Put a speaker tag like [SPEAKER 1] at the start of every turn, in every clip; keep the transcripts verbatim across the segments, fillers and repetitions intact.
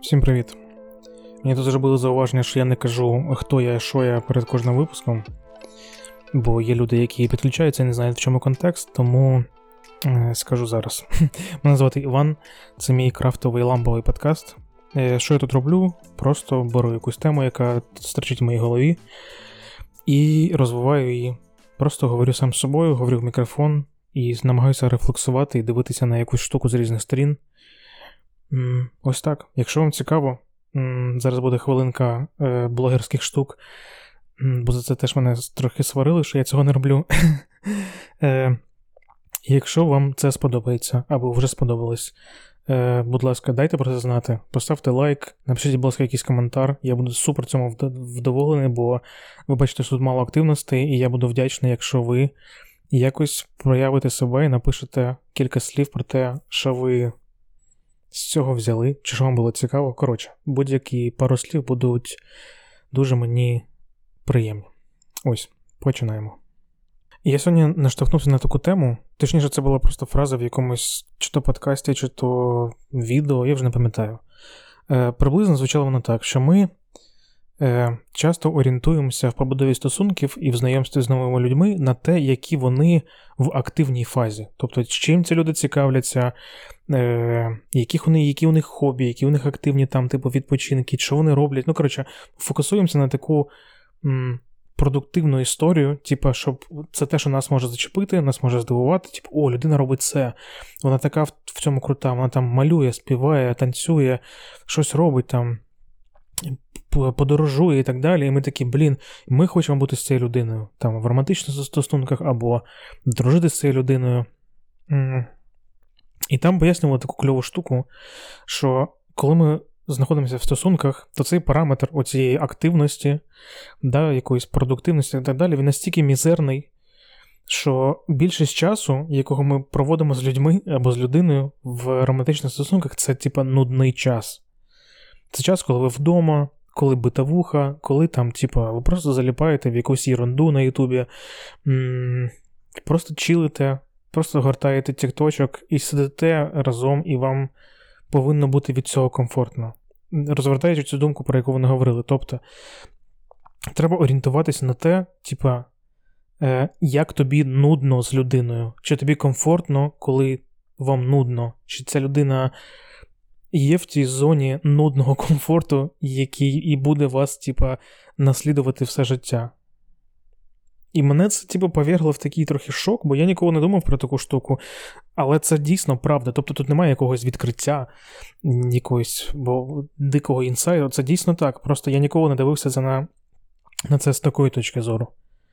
[SPEAKER 1] Всім привіт. Мені тут зробили зауваження, що я не кажу, хто я, що я перед кожним випуском, бо є люди, які підключаються і не знають, в чому контекст, тому е, скажу зараз. Мене звати Іван, це мій крафтовий ламповий подкаст. Е, що я тут роблю? Просто беру якусь тему, яка стерчить в моїй голові, і розвиваю її. Просто говорю сам з собою, говорю в мікрофон і намагаюся рефлексувати і дивитися на якусь штуку з різних сторін. М, ось так. Якщо вам цікаво, м, зараз буде хвилинка е, блогерських штук, м, бо за це теж мене трохи сварили, що я цього не роблю. е, якщо вам це сподобається, або вже сподобалось, е, будь ласка, дайте про це знати. Поставте лайк, напишіть, будь ласка, якийсь коментар. Я буду супер цьому вдоволений, бо ви бачите, що тут мало активностей, і я буду вдячний, якщо ви якось проявите себе і напишете кілька слів про те, що ви з цього взяли, чи що вам було цікаво. Коротше, будь-які пару слів будуть дуже мені приємні. Ось, починаємо. Я сьогодні наштовхнувся на таку тему, точніше, це була просто фраза в якомусь чи то подкасті, чи то відео, я вже не пам'ятаю. Е, приблизно звучало воно так, що ми е, часто орієнтуємося в побудові стосунків і в знайомстві з новими людьми на те, які вони в активній фазі. Тобто, чим ці люди цікавляться, е, яких вони, які у них хобі, які у них активні там, типу, відпочинки, що вони роблять. Ну, коротше, фокусуємося на таку м, продуктивну історію, типу, щоб це те, що нас може зачепити, нас може здивувати, типу, о, людина робить це, вона така в, в цьому крута, вона там малює, співає, танцює, щось робить там, подорожує і так далі, і ми такі, блін, ми хочемо бути з цією людиною, там, в романтичних стосунках, або дружити з цією людиною. І там пояснювали таку кльову штуку, що коли ми знаходимося в стосунках, то цей параметр оцієї активності, да, якоїсь продуктивності і так далі, він настільки мізерний, що більшість часу, якого ми проводимо з людьми або з людиною в романтичних стосунках, це типа нудний час. Це час, коли ви вдома, коли битавуха, коли там, типа, ви просто заліпаєте в якусь ерунду на Ютубі, м- просто чилите, просто гортаєте тікточок і сидите разом, і вам повинно бути від цього комфортно. Розвертаючи цю думку, про яку вони говорили. Тобто, треба орієнтуватися на те, типа, е, як тобі нудно з людиною. Чи тобі комфортно, коли вам нудно. Чи ця людина є в тій зоні нудного комфорту, який і буде вас, типа, наслідувати все життя. І мене це, типу, повергло в такий трохи шок, бо я ніколи не думав про таку штуку, але це дійсно правда. Тобто тут немає якогось відкриття, якогось бо, дикого інсайду, це дійсно так. Просто я ніколи не дивився на, на це з такої точки зору.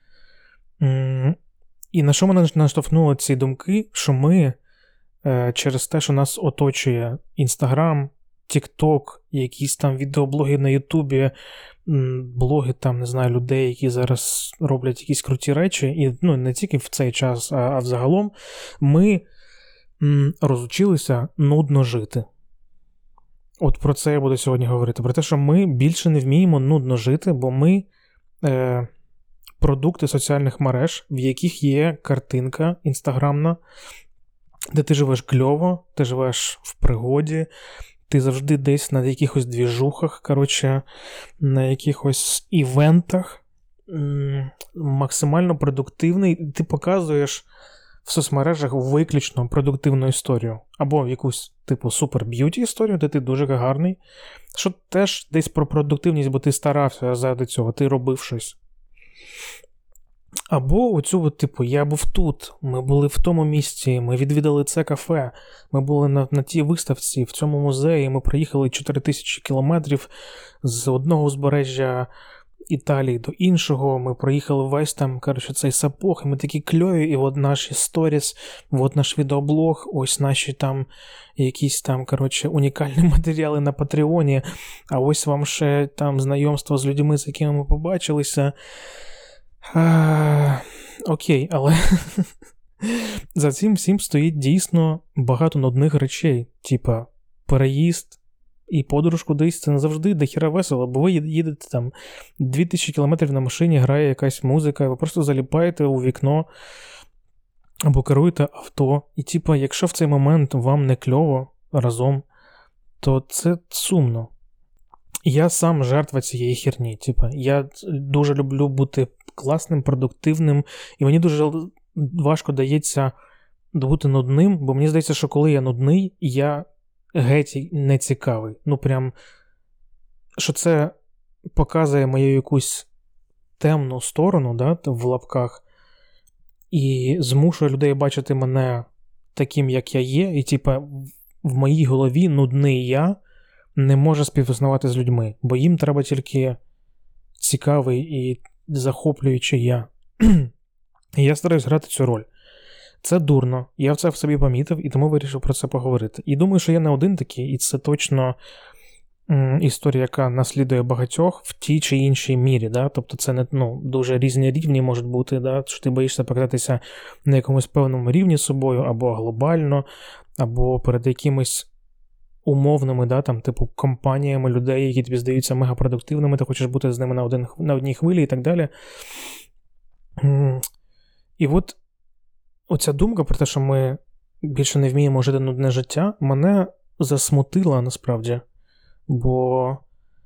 [SPEAKER 1] І на що мене наштовхнуло ці думки, що ми через те, що нас оточує Інстаграм, Тікток, якісь там відеоблоги на Ютубі, блоги там, не знаю, людей, які зараз роблять якісь круті речі, і ну, не тільки в цей час, а, а взагалом, ми м, розучилися нудно жити. От про це я буду сьогодні говорити. Про те, що ми більше не вміємо нудно жити, бо ми е, продукти соціальних мереж, в яких є картинка інстаграмна, де ти живеш кльово, ти живеш в пригоді, ти завжди десь на якихось двіжухах, коротше, на якихось івентах, максимально продуктивний, ти показуєш в соцмережах виключно продуктивну історію. Або якусь, типу, супер-б'юті історію, де ти дуже гарний, що теж десь про продуктивність, бо ти старався заради цього, ти робив щось. Або оцю, типу, я був тут, ми були в тому місці, ми відвідали це кафе, ми були на, на тій виставці, в цьому музеї, ми проїхали чотири тисячі кілометрів з одного узбережжя Італії до іншого, ми проїхали весь там, коротше, цей сапог, і ми такі кльові, і от наші сторіс, от наш відеоблог, ось наші там якісь там, коротше, унікальні матеріали на Патреоні, а ось вам ще там знайомство з людьми, з якими ми побачилися. А, окей, але за цим всім стоїть дійсно багато нудних речей, типа переїзд і подорож кудись, це не завжди дохіра весело, бо ви їдете там дві тисячі кілометрів на машині, грає якась музика, ви просто заліпаєте у вікно або керуєте авто, і типа, якщо в цей момент вам не кльово разом, то це сумно. Я сам жертва цієї херні. Типа, я дуже люблю бути класним, продуктивним, і мені дуже важко дається бути нудним, бо мені здається, що коли я нудний, я геть не цікавий. Ну, прям, що це показує мою якусь темну сторону, да, в лапках, і змушує людей бачити мене таким, як я є, і, типа, в моїй голові нудний я не може співіснувати з людьми, бо їм треба тільки цікавий і захоплюючий я. І я стараюсь грати цю роль. Це дурно, я це в собі помітив, і тому вирішив про це поговорити. І думаю, що я не один такий, і це точно м, історія, яка наслідує багатьох в тій чи іншій мірі. Да? Тобто це не, ну, дуже різні рівні можуть бути, да? Що ти боїшся показатися на якомусь певному рівні з собою, або глобально, або перед якимись умовними, да, там, типу, компаніями людей, які тобі здаються мегапродуктивними, ти хочеш бути з ними на, один, на одній хвилі і так далі. І от оця думка про те, що ми більше не вміємо жити нудне життя, мене засмутила насправді, бо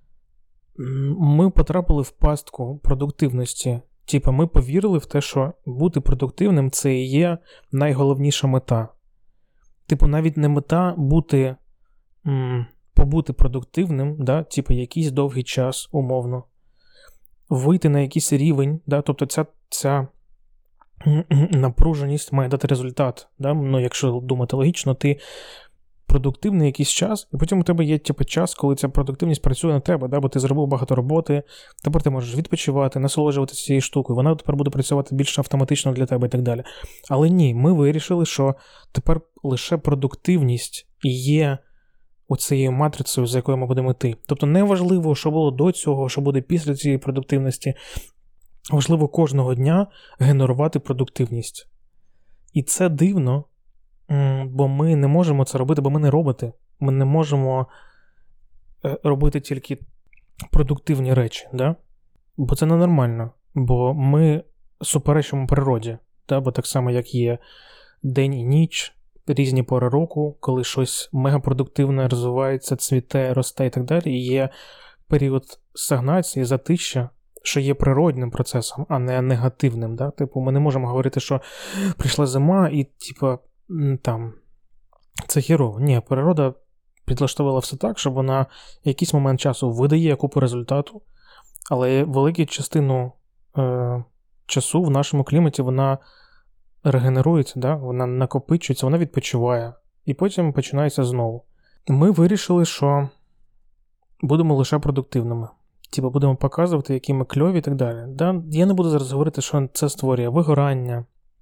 [SPEAKER 1] ми потрапили в пастку продуктивності. Типа, ми повірили в те, що бути продуктивним – це і є найголовніша мета. Типу, навіть не мета бути, м, побути продуктивним, да? Типу, якийсь довгий час, умовно, вийти на якийсь рівень, да? Тобто ця, ця напруженість має дати результат. Да? Ну, якщо думати логічно, ти продуктивний якийсь час, і потім у тебе є типу, час, коли ця продуктивність працює на тебе, да? Бо ти зробив багато роботи, тепер ти можеш відпочивати, насолоджуватися цією штукою, вона тепер буде працювати більш автоматично для тебе і так далі. Але ні, ми вирішили, що тепер лише продуктивність є оцією матрицею, за якою ми будемо йти. Тобто не важливо, що було до цього, що буде після цієї продуктивності. Важливо кожного дня генерувати продуктивність. І це дивно, бо ми не можемо це робити, бо ми не роботи. Ми не можемо робити тільки продуктивні речі, да? Бо це ненормально, бо ми суперечимо природі, да? Бо так само, як є день і ніч, різні пори року, коли щось мегапродуктивне розвивається, цвіте, росте і так далі, і є період стагнації, затища, що є природним процесом, а не негативним. Да? Типу, ми не можемо говорити, що прийшла зима і, типу, там, це хірово. Ні, природа підлаштовувала все так, щоб вона в якийсь момент часу видає купу результату, але велику частину е, часу в нашому кліматі вона регенерується, да? Вона накопичується, вона відпочиває, і потім починається знову. Ми вирішили, що будемо лише продуктивними. Типу, будемо показувати, які ми кльові і так далі. Да? Я не буду зараз говорити, що це створює вигорання,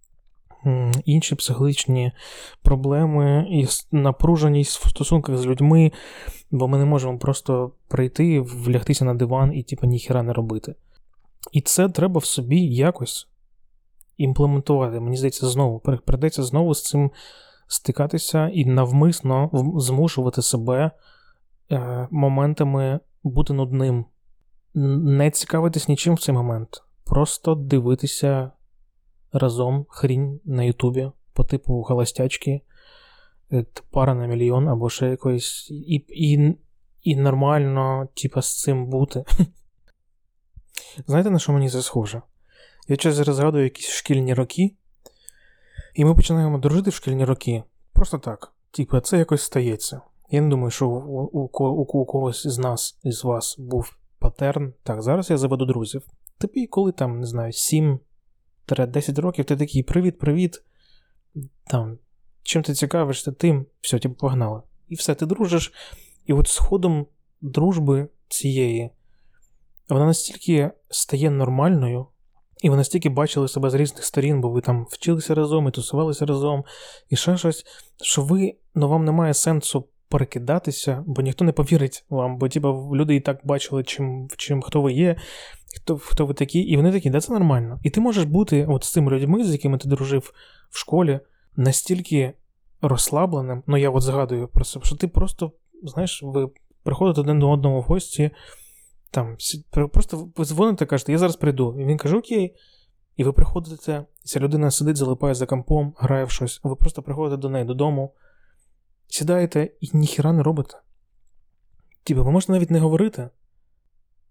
[SPEAKER 1] інші психологічні проблеми і напруженість в стосунках з людьми, бо ми не можемо просто прийти, влягтися на диван і типу, ніхіра не робити. І це треба в собі якось імплементувати. Мені здається, знову, прийдеться знову з цим стикатися і навмисно змушувати себе е, моментами бути нудним. Не цікавитись нічим в цей момент. Просто дивитися разом хрінь на Ютубі по типу холостячки, пара на мільйон або ще якоїсь. І, і, і нормально, типа, з цим бути. Знаєте, на що мені це схоже? Я часто згадую якісь шкільні роки, і ми починаємо дружити в шкільні роки. Просто так. Типа, це якось стається. Я не думаю, що у, у, у, у когось з нас, із вас, був патерн. Так, зараз я заведу друзів. Тобі, коли там, не знаю, сім-десять років, ти такий, привіт-привіт, там, чим ти цікавишся, тим, все, типу, погнали. І все, ти дружиш, і от з ходом дружби цієї, вона настільки стає нормальною, і ви настільки бачили себе з різних сторін, бо ви там вчилися разом, і тусувалися разом, і ще щось, що ви, ну, вам немає сенсу перекидатися, бо ніхто не повірить вам, бо типу, люди і так бачили, чим, чим хто ви є, хто, хто ви такі, і вони такі, да, це нормально. І ти можеш бути от з цими людьми, з якими ти дружив в школі, настільки розслабленим, ну я от згадую про це, що ти просто, знаєш, ви приходите один до одного в гості, там, просто ви дзвоните, кажете, я зараз прийду, і він каже, окей, і ви приходите, і ця людина сидить, залипає за компом, грає в щось, а ви просто приходите до неї додому, сідаєте і ніхіра не робите. Типу, ви можете навіть не говорити,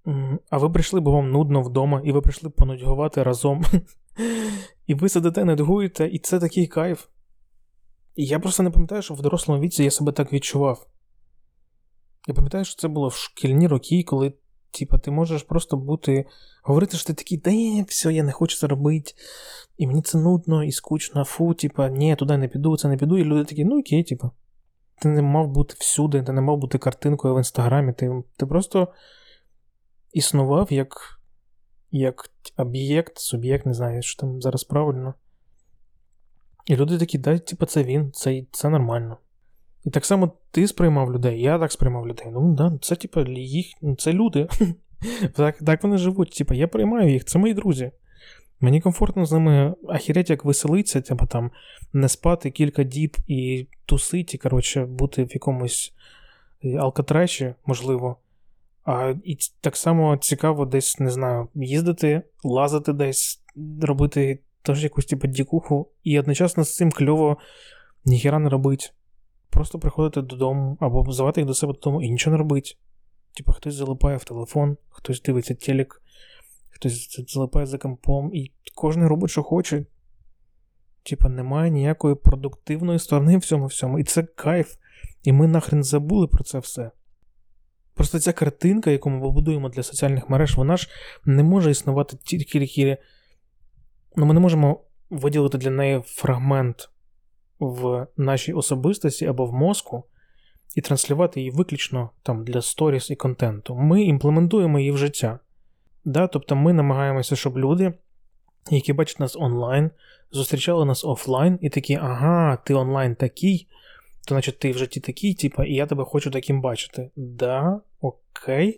[SPEAKER 1] А ви прийшли, бо вам нудно вдома, і ви прийшли понудьгувати разом. І ви сидите, нудьгуєте, і це такий кайф. І я просто не пам'ятаю, що в дорослому віці я себе так відчував. Я пам'ятаю, що це було в шкільні роки, коли, типа, ти можеш просто бути, говорити, що ти такий, да ні, все, я не хочу це робити, і мені це нудно і скучно, фу, типа, ні, я туди не піду, це не піду, і люди такі, ну окей, типа. Ти не мав бути всюди, ти не мав бути картинкою в інстаграмі, ти, ти просто існував як, як об'єкт, суб'єкт, не знаю, що там зараз правильно. І люди такі, да, типа, це він, це, це нормально. І так само ти сприймав людей, я так сприймав людей. Ну, да, це, типа, їх, це люди. так, так вони живуть, типа, я приймаю їх, це мої друзі. Мені комфортно з ними ахіреть, як веселитися, типа, там, не спати кілька діб і тусити, коротше, бути в якомусь алкатреші, можливо. А і так само цікаво десь, не знаю, їздити, лазити десь, робити теж якусь, типу, дікуху, і одночасно з цим кльово ніхіра не робить. Просто приходити додому, або взивати їх до себе додому і нічого не робить. Типа, хтось залипає в телефон, хтось дивиться телек, хтось залипає за компом, і кожен робить, що хоче. Типа, немає ніякої продуктивної сторони в цьому всьому. І це кайф. І ми нахрен забули про це все. Просто ця картинка, яку ми побудуємо для соціальних мереж, вона ж не може існувати тільки... Ну, ми не можемо виділити для неї фрагмент в нашій особистості або в мозку і транслювати її виключно там для сторіс і контенту. Ми імплементуємо її в життя. Да? Тобто ми намагаємося, щоб люди, які бачать нас онлайн, зустрічали нас офлайн і такі, ага, ти онлайн такий, то значить ти в житті такий, типа, і я тебе хочу таким бачити. Да, окей,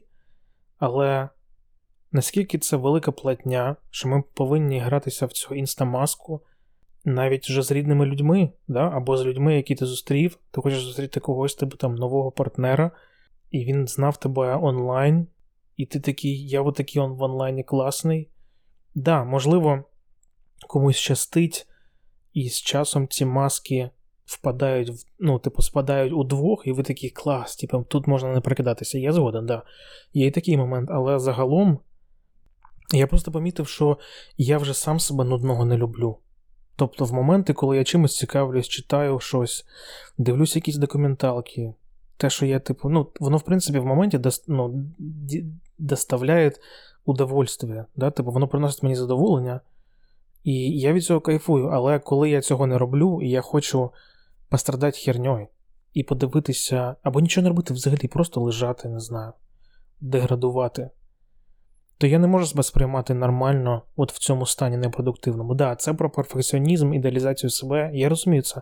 [SPEAKER 1] але наскільки це велика платня, що ми повинні гратися в цю інстамаску навіть вже з рідними людьми, да? Або з людьми, які ти зустрів, ти хочеш зустріти когось, тебе там нового партнера, і він знав тебе онлайн, і ти такий, я отакий он в онлайні класний. Да, можливо, комусь щастить, і з часом ці маски впадають, в, ну, типу, спадають у двох, і ви такі, клас, типу, тут можна не прикидатися. Я згоден, да. Є і такий момент, але загалом я просто помітив, що я вже сам себе нудного не люблю. Тобто в моменти, коли я чимось цікавлюсь, читаю щось, дивлюсь якісь документалки, те, що я, типу, ну, воно, в принципі, в моменті до, ну, доставляє удовольствие, да? Типу, воно приносить мені задоволення, і я від цього кайфую, але коли я цього не роблю, і я хочу пострадати херньою, і подивитися, або нічого не робити взагалі, просто лежати, не знаю, деградувати, то я не можу себе сприймати нормально от в цьому стані непродуктивному. Да, це про перфекціонізм, ідеалізацію себе, я розумію це.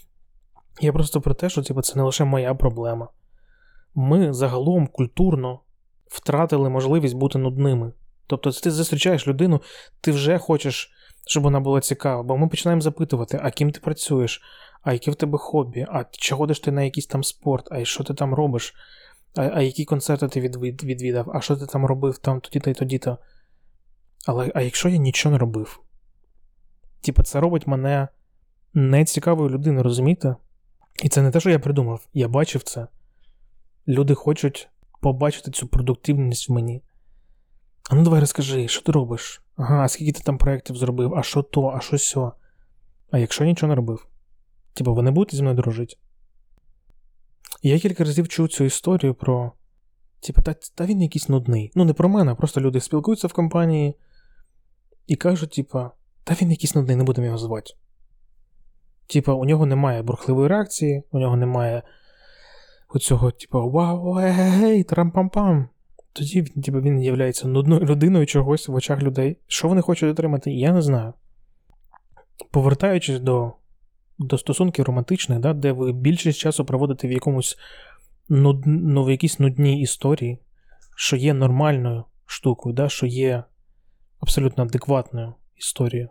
[SPEAKER 1] Я просто про те, що типу, це не лише моя проблема. Ми загалом культурно втратили можливість бути нудними. Тобто ти зустрічаєш людину, ти вже хочеш, щоб вона була цікава, бо ми починаємо запитувати, а ким ти працюєш, а яке в тебе хобі, а чи ходиш ти на якийсь там спорт, а що ти там робиш, а, а які концерти ти відвід, відвідав, а що ти там робив там тоді-то і тоді-то. Але а якщо я нічого не робив? Типа це робить мене нецікавою людиною, розумієте? І це не те, що я придумав, я бачив це. Люди хочуть побачити цю продуктивність в мені. А ну давай розкажи, що ти робиш? Ага, а скільки ти там проєктів зробив? А що то, а що сьо? А якщо нічого не робив? Типа, ви не будете зі мною дружити? Я кілька разів чув цю історію про... Типа, та, та він якийсь нудний. Ну, не про мене, просто люди спілкуються в компанії і кажуть, типа, та він якийсь нудний, не будемо його звати. Типа, у нього немає бурхливої реакції, у нього немає оцього, типа, вау, гей, трам-пам-пам. Тоді типу, він є нудною людиною чогось в очах людей. Що вони хочуть отримати, я не знаю. Повертаючись до, до стосунків романтичних, да, де ви більшість часу проводите в якомусь нуд, ну, в якійсь нудній історії, що є нормальною штукою, да, що є абсолютно адекватною історією,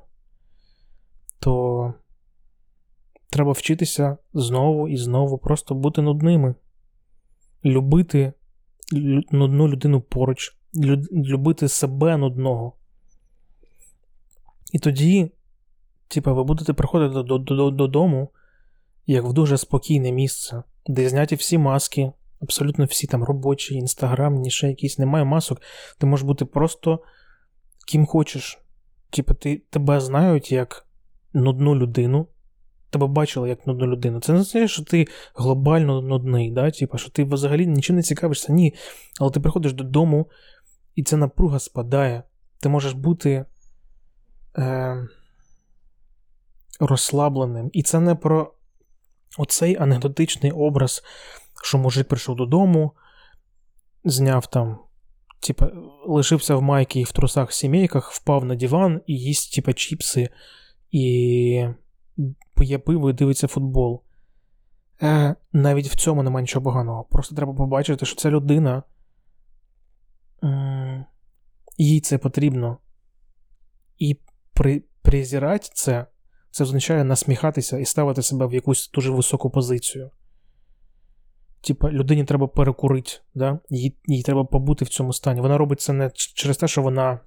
[SPEAKER 1] то треба вчитися знову і знову просто бути нудними. Любити нудну людину поруч, любити себе нудного. І тоді, типа, ви будете приходити додому, як в дуже спокійне місце, де зняті всі маски, Абсолютно всі там робочі, інстаграмні, ще якісь, немає масок. Ти можеш бути просто ким хочеш. Типа, ти, тебе знають як нудну людину. Тебе бачили як нудну людину. Це не означає, що ти глобально нудний, да? Типа, що ти взагалі нічим не цікавишся. Ні. Але ти приходиш додому, і ця напруга спадає. Ти можеш бути е, розслабленим. І це не про оцей анекдотичний образ, що мужик прийшов додому, зняв там, типа, лишився в майці і в трусах-сімейках, впав на диван і їсть, типа, чіпси, і п'є пиво і дивиться футбол. Е, навіть в цьому немає нічого поганого. Просто треба побачити, що ця людина, м- їй це потрібно. І при- презирати це, це означає насміхатися і ставити себе в якусь дуже високу позицію. Типа, людині треба перекурити, да? їй, їй треба побути в цьому стані. Вона робить це не через те, що вона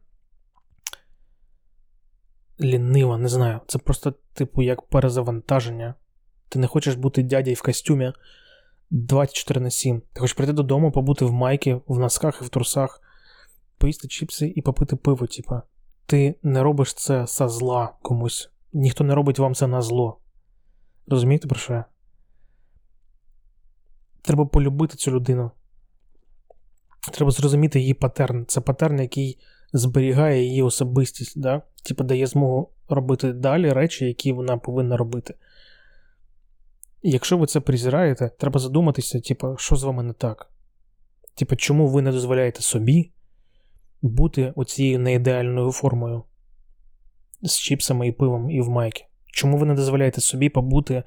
[SPEAKER 1] лінива, не знаю. Це просто, типу, як перезавантаження. Ти не хочеш бути дядей в костюмі двадцять чотири на сім. Ти хочеш прийти додому, побути в майці, в носках і в трусах, поїсти чіпси і попити пиво, типа. Ти не робиш це со зла комусь. Ніхто не робить вам це на зло. Розумієте, про що я? Треба полюбити цю людину. Треба зрозуміти її патерн. Це патерн, який зберігає її особистість, да? Типа дає змогу робити далі речі, які вона повинна робити. І якщо ви це презираєте, треба задуматися, типа, що з вами не так? Типа, чому ви не дозволяєте собі бути оцією неідеальною формою з чіпсами і пивом і в майці? Чому ви не дозволяєте собі побути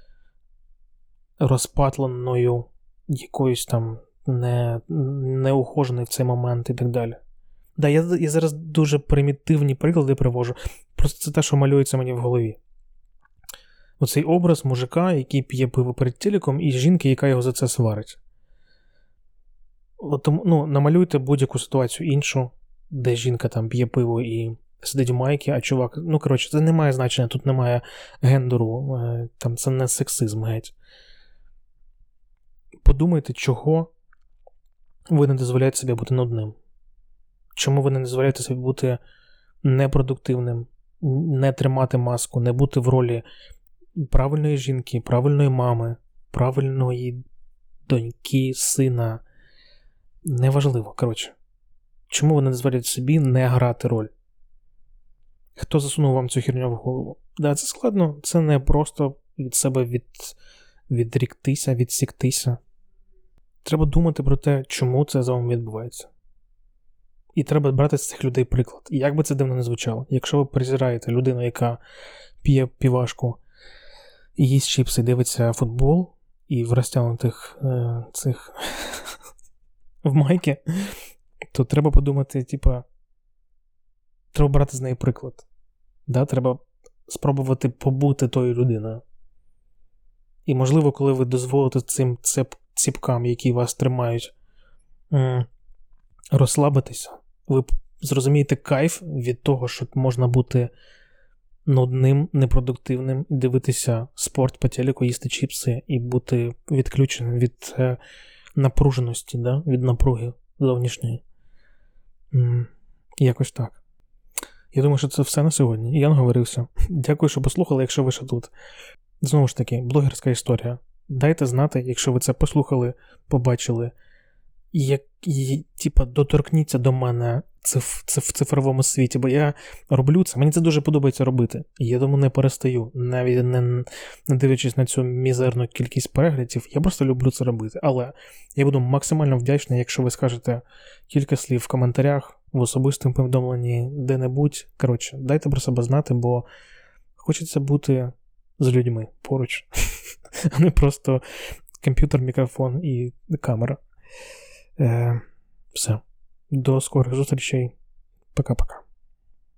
[SPEAKER 1] розпатленою, якоюсь там не, неухоженою в цей момент і так далі? Да, я, я зараз дуже примітивні приклади привожу. Просто це те, що малюється мені в голові. Оцей образ мужика, який п'є пиво перед телеком, і жінки, яка його за це сварить. От, ну, намалюйте будь-яку ситуацію іншу, де жінка там п'є пиво і сидить в майці, а чувак... Ну, коротше, це не має значення, тут немає гендеру, там це не сексизм геть. Подумайте, чого ви не дозволяєте собі бути нудним. Чому ви не дозволяєте собі бути непродуктивним, не тримати маску, не бути в ролі правильної жінки, правильної мами, правильної доньки, сина. Неважливо, коротше. Чому ви не дозволяєте собі не грати роль? Хто засунув вам цю херню в голову? Да, це складно, це не просто від себе від... відріктися, відсіктися. Треба думати про те, чому це з вами відбувається. І треба брати з цих людей приклад. І як би це дивно не звучало, якщо ви презираєте людину, яка п'є півашку і їсть чіпси, дивиться футбол, і в розтягнутих е, цих в майці, то треба подумати, типа, треба брати з неї приклад. Да? Треба спробувати побути тою людиною. І, можливо, коли ви дозволите цим цеп, ціпкам, які вас тримають, м- розслабитися, ви зрозумієте кайф від того, що можна бути нудним, непродуктивним, дивитися спорт по телеку, їсти чіпси і бути відключеним від е, напруженості, да? Від напруги зовнішньої. М- якось так. Я думаю, що це все на сьогодні. Я наговорився. Дякую, що послухали, якщо ви ще тут. Знову ж таки, блогерська історія. Дайте знати, якщо ви це послухали, побачили. Як, і, типа, доторкніться до мене циф, циф, в цифровому світі, бо я роблю це, мені це дуже подобається робити. І я тому не перестаю, навіть не, не дивлячись на цю мізерну кількість переглядів, я просто люблю це робити. Але я буду максимально вдячний, якщо ви скажете кілька слів в коментарях, в особистому повідомленні, де-небудь. Коротше, дайте про себе знати, бо хочеться бути з людьми поруч, а не просто комп'ютер, мікрофон і камера. Е, все. До скорих зустрічей. Пока-пока.